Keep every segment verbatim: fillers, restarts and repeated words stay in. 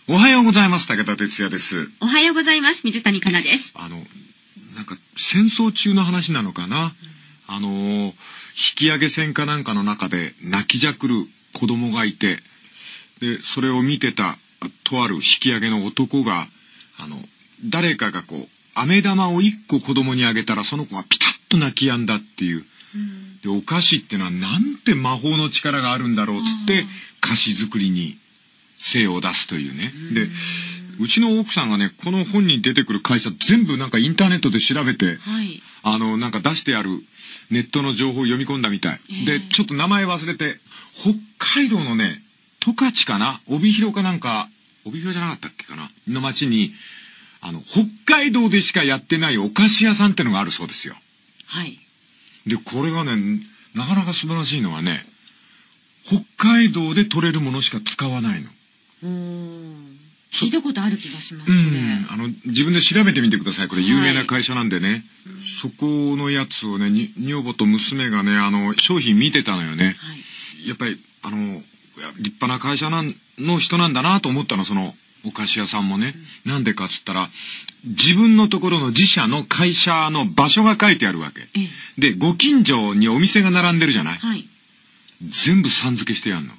おはようございます。武田哲也です。 おはようございます。水谷香奈です。 あの、なんか戦争中の話なのかな。うん、あの引き上げ戦かなんかの中で泣きじゃくる子供がいて、でそれを見てたとある引き上げの男が、あの誰かがこう飴玉を一個子供にあげたらその子がピタッと泣き止んだっていう。うん、でお菓子ってのはなんて魔法の力があるんだろうっつって菓子作りに精を出すというね。でうちの奥さんがね、この本に出てくる会社全部なんかインターネットで調べて、はい、あのなんか出してあるネットの情報を読み込んだみたい、えー、でちょっと名前忘れて、北海道のね十勝かな、帯広かなんか、帯広じゃなかったっけかなの町に、あの北海道でしかやってないお菓子屋さんってのがあるそうですよ。 はい。 でこれがね、なかなか素晴らしいのはね、北海道で取れるものしか使わないの。 うーん、聞いたことある気がしますね。 うん、あの自分で調べてみてください。これ有名な会社なんでね、はい、そこのやつをね、女房と娘がね、あの商品見てたのよね、はい、やっぱりあの立派な会社なんの人なんだなと思ったの、そのお菓子屋さんもね、うん、なんでかっつったら、自分のところの自社の会社の場所が書いてあるわけ、ええ、でご近所にお店が並んでるじゃない、はい、全部さん付けしてやんの。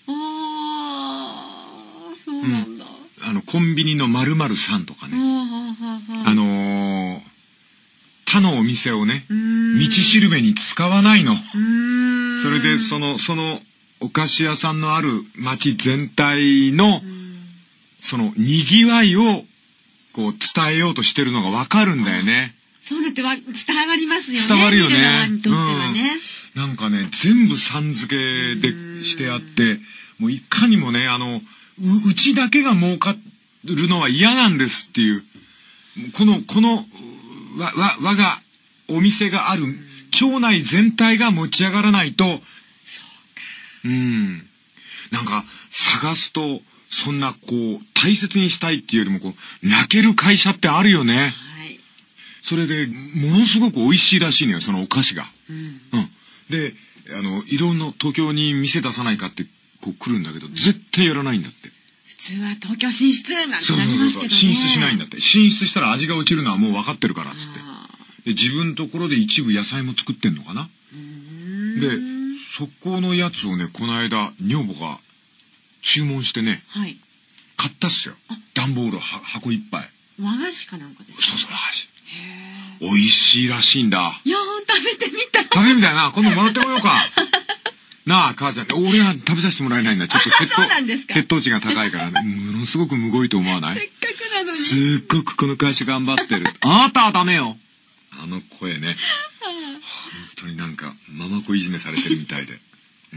うん、あのコンビニの〇〇さんとかね、あのー、他のお店をね道しるべに使わないの。それでそのそのお菓子屋さんのある町全体のそのにぎわいをこう伝えようとしてるのがわかるんだよね。 そうだってわ伝わりますよね。 伝わるよね。 見る側にとってはね、 うん、なんかね全部さん付けでしてあって、もういかにもね、あのう, うちだけが儲かるのは嫌なんですっていう、このこのわわ我がお店がある町内全体が持ち上がらないと、そうか、うん、なんか探すとそんなこう大切にしたいっていうよりもこう泣ける会社ってあるよね。はい、それでものすごく美味しいらしいのよ、そのお菓子が。うんうん、であのいろんな東京に店出さないかってこう来るんだけど、絶対やらないんだって。 普通は東京進出なんてなりますけどね。 進出しないんだって。進出したら味が落ちるのはもう分かってるからっつって。で自分のところで一部野菜も作ってんのかな。でそこのやつをね、この間女房が注文してね、はい、買ったっすよ。段ボールは箱いっぱい。 和菓子かなんかですか。 そうそう、和菓子。へー、美味しいらしいんだ。 いや食べてみたい。 食べてみたいな。今度もらってこようか。なあ母ちゃん、俺は食べさせてもらえないんだ。ちょっと血糖血糖値が高いから、ね、ものすごくむごいと思わない？ せっかくなのに。 すっごくこの会社頑張ってる。あなたはダメよ。あの声ね、本当になんかママ子いじめされてるみたいで、うん、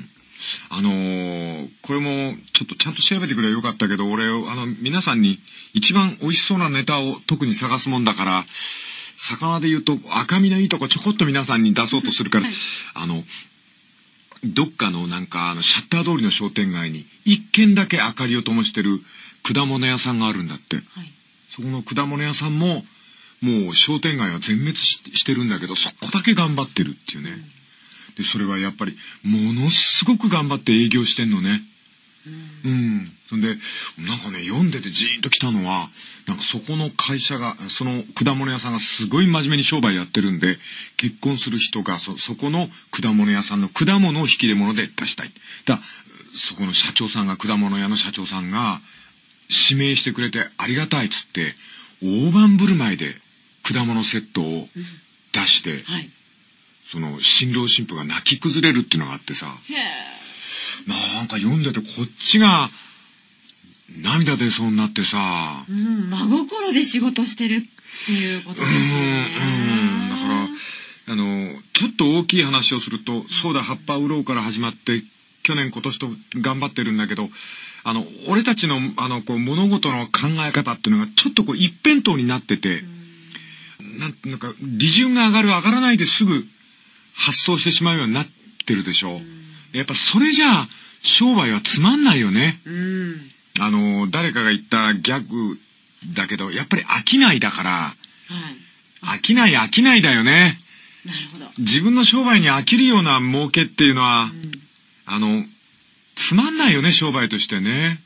あのー、これもちょっとちゃんと調べてくればよかったけど、俺あの皆さんに一番美味しそうなネタを特に探すもんだから、魚で言うと赤身のいいとこちょこっと皆さんに出そうとするから、はい、あのどっかのなんかあのシャッター通りの商店街に一軒だけ明かりを灯してる果物屋さんがあるんだって、はい、そこの果物屋さんももう商店街は全滅 し, してるんだけど、そこだけ頑張ってるっていうね、うん、でそれはやっぱりものすごく頑張って営業してんのね。うん、うん、そんでなんかね読んでてジーンときたのは、なんかそこの会社が、その果物屋さんがすごい真面目に商売やってるんで、結婚する人が そ, そこの果物屋さんの果物を引き出物で出したい。だそこの社長さんが、果物屋の社長さんが指名してくれてありがたいっつって大盤振る舞いで果物セットを出して、うん、はい、その新郎新婦が泣き崩れるっていうのがあってさ、なんか読んでてこっちが涙出そうになってさ、 うん、真心で仕事してるっていうことですよね。 うんうん、だからあのちょっと大きい話をすると、うん、そうだ葉っぱ売ろうから始まって去年今年と頑張ってるんだけど、あの俺たちのあのこう物事の考え方っていうのがちょっとこう一辺倒になってて、うん、なんていうか利潤が上がる上がらないですぐ発送してしまうようになってるでしょう、うん、やっぱそれじゃあ商売はつまんないよね、うん、あの誰かが言ったギャグだけど、やっぱり商いだから、はい、商い商いだよね。 なるほど。 自分の商売に飽きるような儲けっていうのは、うん、あのつまんないよね、商売としてね。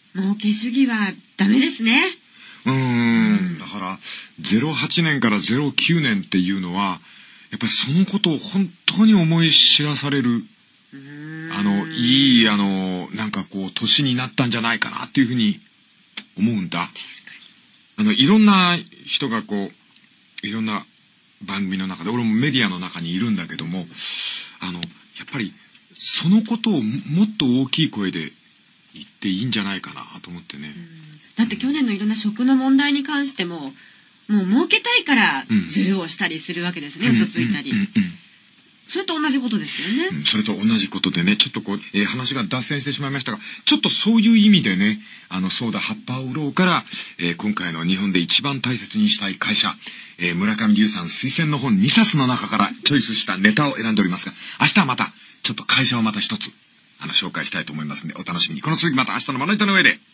儲け主義はダメですね。 うーん、だからゼロはちねんからゼロきゅうねんっていうのはやっぱりそのことを本当に思い知らされる、あのいいあのなんかこう年になったんじゃないかなっていうふうに思うんだ。 確かにあのいろんな人がこういろんな番組の中で、俺もメディアの中にいるんだけども、あのやっぱりそのことをもっと大きい声で言っていいんじゃないかなと思ってね。 だって去年のいろんな食の問題に関しても、もう儲けたいからズルをしたりするわけですね、うん、嘘ついたり、うんうんうんうん、それと同じことですよね、 うん、それと同じことでね、ちょっとこう、えー、話が脱線してしまいましたが、ちょっとそういう意味でね、あのそうだ葉っぱを売ろうから、えー、今回の日本で一番大切にしたい会社、えー、村上龍さん推薦の本にさつの中からチョイスしたネタを選んでおりますが、明日はまたちょっと会社をまた一つあの紹介したいと思いますので、お楽しみに。この次また明日のまな板の上で。